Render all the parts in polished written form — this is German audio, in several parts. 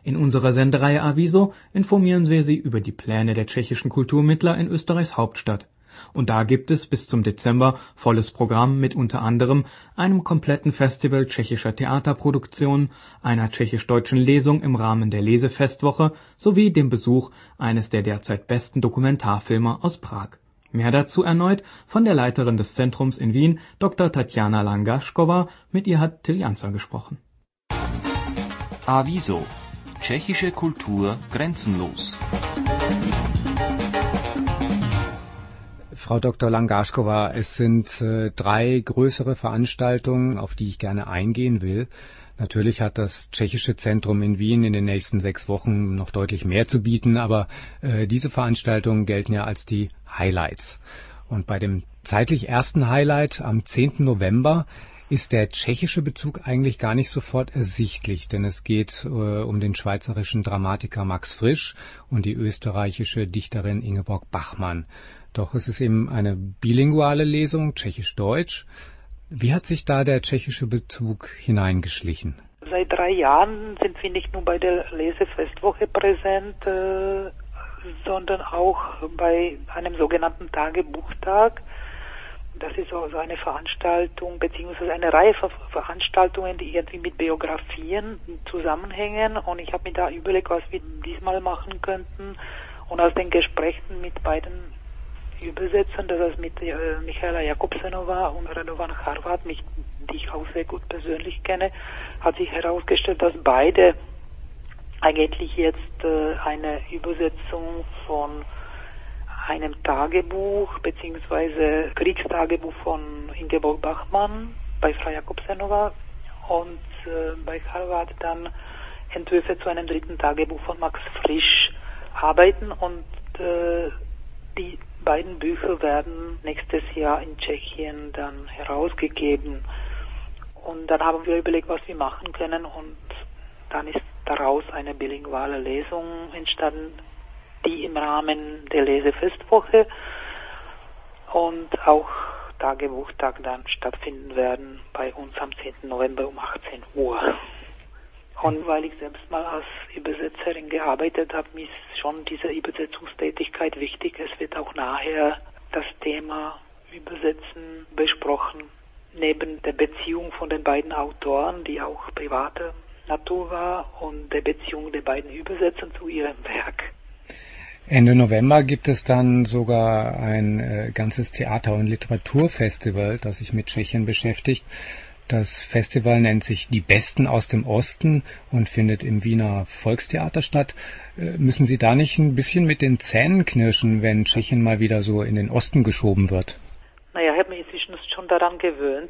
In unserer Sendereihe Aviso informieren wir Sie über die Pläne der tschechischen Kulturmittler in Österreichs Hauptstadt. Und da gibt es bis zum Dezember volles Programm mit unter anderem einem kompletten Festival tschechischer Theaterproduktionen, einer tschechisch-deutschen Lesung im Rahmen der Lesefestwoche sowie dem Besuch eines der derzeit besten Dokumentarfilme aus Prag. Mehr dazu erneut von der Leiterin des Zentrums in Wien, Dr. Tatjana Langašková. Mit ihr hat Till Janzer gesprochen. Aviso. Tschechische Kultur grenzenlos. Frau Dr. Langašková, es sind 3 größere Veranstaltungen, auf die ich gerne eingehen will. Natürlich hat das Tschechische Zentrum in Wien in den nächsten 6 Wochen noch deutlich mehr zu bieten, aber diese Veranstaltungen gelten ja als die Highlights. Und bei dem zeitlich ersten Highlight am 10. November ist der tschechische Bezug eigentlich gar nicht sofort ersichtlich, denn es geht um den schweizerischen Dramatiker Max Frisch und die österreichische Dichterin Ingeborg Bachmann. Doch es ist eben eine bilinguale Lesung, tschechisch-deutsch. Wie hat sich da der tschechische Bezug hineingeschlichen? Seit 3 Jahren sind wir nicht nur bei der Lesefestwoche präsent, sondern auch bei einem sogenannten Tagebuchtag. Das ist also eine Veranstaltung, beziehungsweise eine Reihe von Veranstaltungen, die irgendwie mit Biografien zusammenhängen. Und ich habe mir da überlegt, was wir diesmal machen könnten. Und aus den Gesprächen mit beiden Übersetzern, das heißt mit Michaela Jakobsenová und Radovan Charvat, die ich auch sehr gut persönlich kenne, hat sich herausgestellt, dass beide eigentlich jetzt eine Übersetzung von einem Tagebuch beziehungsweise Kriegstagebuch von Ingeborg Bachmann bei Frau Jakobsenová und bei Charvat dann Entwürfe zu einem 3. Tagebuch von Max Frisch arbeiten und die beiden Bücher werden nächstes Jahr in Tschechien dann herausgegeben. Und dann haben wir überlegt, was wir machen können und dann ist daraus eine bilinguale Lesung entstanden, die im Rahmen der Lesefestwoche und auch Tagebuchtag dann stattfinden werden bei uns am 10. November um 18 Uhr. Und weil ich selbst mal als Übersetzerin gearbeitet habe, mir ist schon diese Übersetzungstätigkeit wichtig. Es wird auch nachher das Thema Übersetzen besprochen. Neben der Beziehung von den beiden Autoren, die auch privater Natur war, und der Beziehung der beiden Übersetzer zu ihrem Werk. Ende November gibt es dann sogar ein ganzes Theater- und Literaturfestival, das sich mit Tschechien beschäftigt. Das Festival nennt sich Die Besten aus dem Osten und findet im Wiener Volkstheater statt. Müssen Sie da nicht ein bisschen mit den Zähnen knirschen, wenn Tschechien mal wieder so in den Osten geschoben wird? Naja, ich habe mich inzwischen schon daran gewöhnt.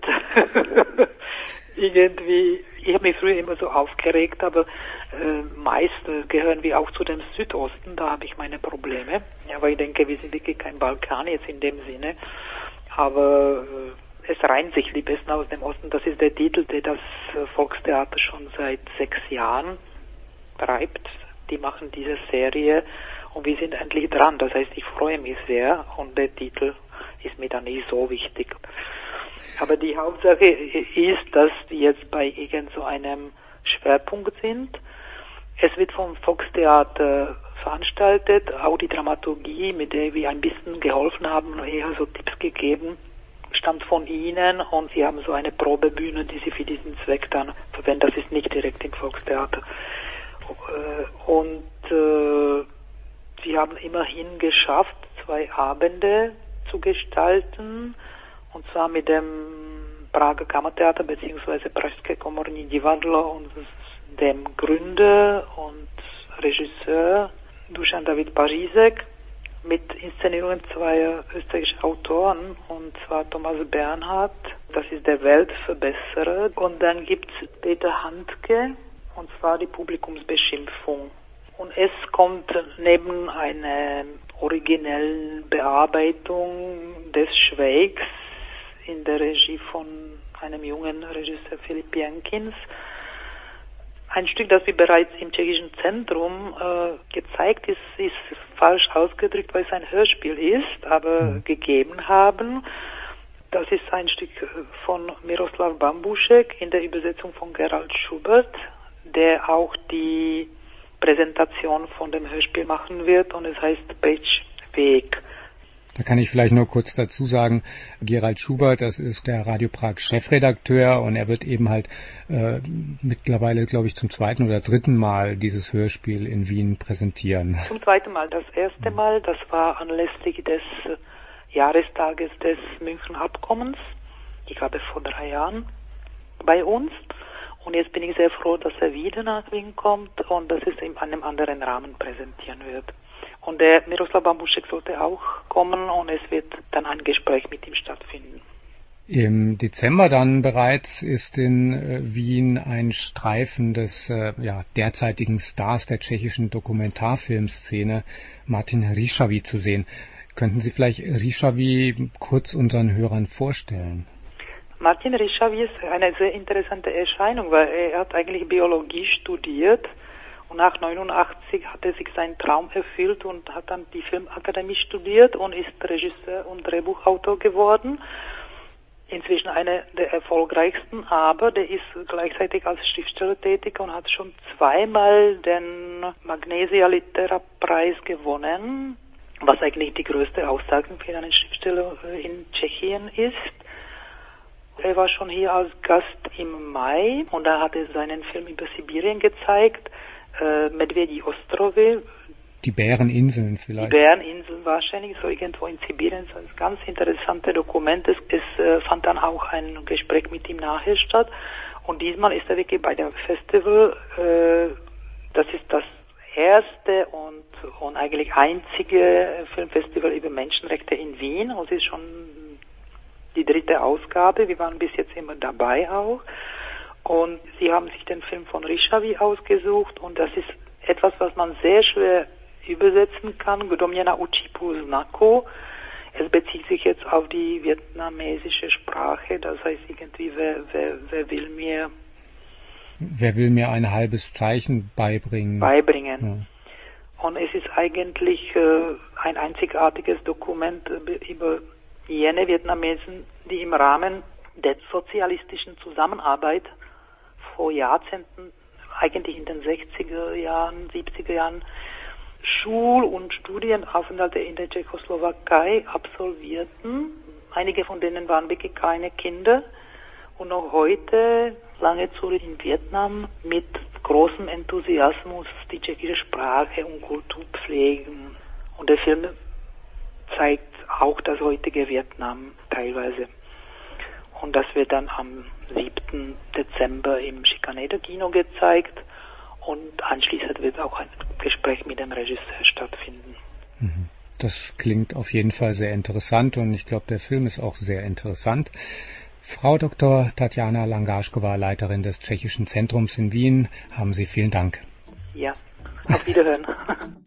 Irgendwie, ich habe mich früher immer so aufgeregt, aber meist gehören wir auch zu dem Südosten, da habe ich meine Probleme. Ja, aber ich denke, wir sind wirklich kein Balkan jetzt in dem Sinne, aber es reimt sich die Besten aus dem Osten, das ist der Titel, der das Volkstheater schon seit 6 Jahren treibt. Die machen diese Serie und wir sind endlich dran, das heißt, ich freue mich sehr und der Titel ist mir dann nicht so wichtig. Aber die Hauptsache ist, dass die jetzt bei irgend so einem Schwerpunkt sind. Es wird vom Volkstheater veranstaltet, auch die Dramaturgie, mit der wir ein bisschen geholfen haben, eher so Tipps gegeben, stammt von Ihnen und Sie haben so eine Probebühne, die Sie für diesen Zweck dann verwenden. Das ist nicht direkt im Volkstheater. Und Sie haben immerhin geschafft, 2 Abende zu gestalten, und zwar mit dem Prager Kammertheater bzw. Pražské komorní divadlo und dem Gründer und Regisseur Dušan David Pařízek mit Inszenierungen 2 österreichischer Autoren, und zwar Thomas Bernhard, das ist der Weltverbesserer, und dann gibt es Peter Handke, und zwar die Publikumsbeschimpfung. Und es kommt neben einer originellen Bearbeitung des Schweigs in der Regie von einem jungen Regisseur Filip Jenkins ein Stück, das wir bereits im Tschechischen Zentrum gezeigt ist falsch ausgedrückt, weil es ein Hörspiel ist, aber gegeben haben. Das ist ein Stück von Miroslav Bambušek in der Übersetzung von Gerald Schubert, der auch die Präsentation von dem Hörspiel machen wird und es heißt Pečvěk. Da kann ich vielleicht nur kurz dazu sagen, Gerald Schubert, das ist der Radio Prag Chefredakteur und er wird eben halt mittlerweile, glaube ich, zum 2. oder 3. Mal dieses Hörspiel in Wien präsentieren. Zum 2. Mal. Das erste Mal, das war anlässlich des Jahrestages des Münchner Abkommens, ich glaube vor 3 Jahren, bei uns. Und jetzt bin ich sehr froh, dass er wieder nach Wien kommt und dass es in einem anderen Rahmen präsentieren wird. Und der Miroslav Bambuschek sollte auch kommen und es wird dann ein Gespräch mit ihm stattfinden. Im Dezember dann bereits ist in Wien ein Streifen des derzeitigen Stars der tschechischen Dokumentarfilmszene, Martin Hříšavý, zu sehen. Könnten Sie vielleicht Hříšavý kurz unseren Hörern vorstellen? Martin Hříšavý ist eine sehr interessante Erscheinung, weil er hat eigentlich Biologie studiert. Und nach 1989 hat er sich seinen Traum erfüllt und hat dann die Filmakademie studiert und ist Regisseur und Drehbuchautor geworden. Inzwischen einer der erfolgreichsten, aber der ist gleichzeitig als Schriftsteller tätig und hat schon 2-mal den Magnesia Litera Preis gewonnen, was eigentlich die größte Auszeichnung für einen Schriftsteller in Tschechien ist. Er war schon hier als Gast im Mai und da hat er seinen Film über Sibirien gezeigt. Medvedí ostrovy. Die Bäreninseln vielleicht. Die Bäreninseln wahrscheinlich, so irgendwo in Sibirien. Das ist ein ganz interessantes Dokument. Es fand dann auch ein Gespräch mit ihm nachher statt. Und diesmal ist er wirklich bei dem Festival. Das ist das erste und eigentlich einzige Filmfestival über Menschenrechte in Wien. Und es ist schon die 3. Ausgabe. Wir waren bis jetzt immer dabei auch. Und sie haben sich den Film von Hříšavý ausgesucht und das ist etwas, was man sehr schwer übersetzen kann. Kdo mě naučí půl znaku. Es bezieht sich jetzt auf die vietnamesische Sprache, das heißt irgendwie, wer will mir ein halbes Zeichen beibringen. Ja. Und es ist eigentlich ein einzigartiges Dokument über jene Vietnamesen, die im Rahmen der sozialistischen Zusammenarbeit vor Jahrzehnten, eigentlich in den 60er Jahren, 70er Jahren, Schul- und Studienaufenthalte in der Tschechoslowakei absolvierten. Einige von denen waren wirklich keine Kinder und noch heute lange zurück in Vietnam mit großem Enthusiasmus die tschechische Sprache und Kultur pflegen. Und der Film zeigt auch das heutige Vietnam teilweise. Und das wird dann am 7. Dezember im Schikaneder-Kino gezeigt und anschließend wird auch ein Gespräch mit dem Regisseur stattfinden. Das klingt auf jeden Fall sehr interessant und ich glaube, der Film ist auch sehr interessant. Frau Dr. Tatjana Langašková, Leiterin des Tschechischen Zentrums in Wien, haben Sie vielen Dank. Ja, auf Wiederhören.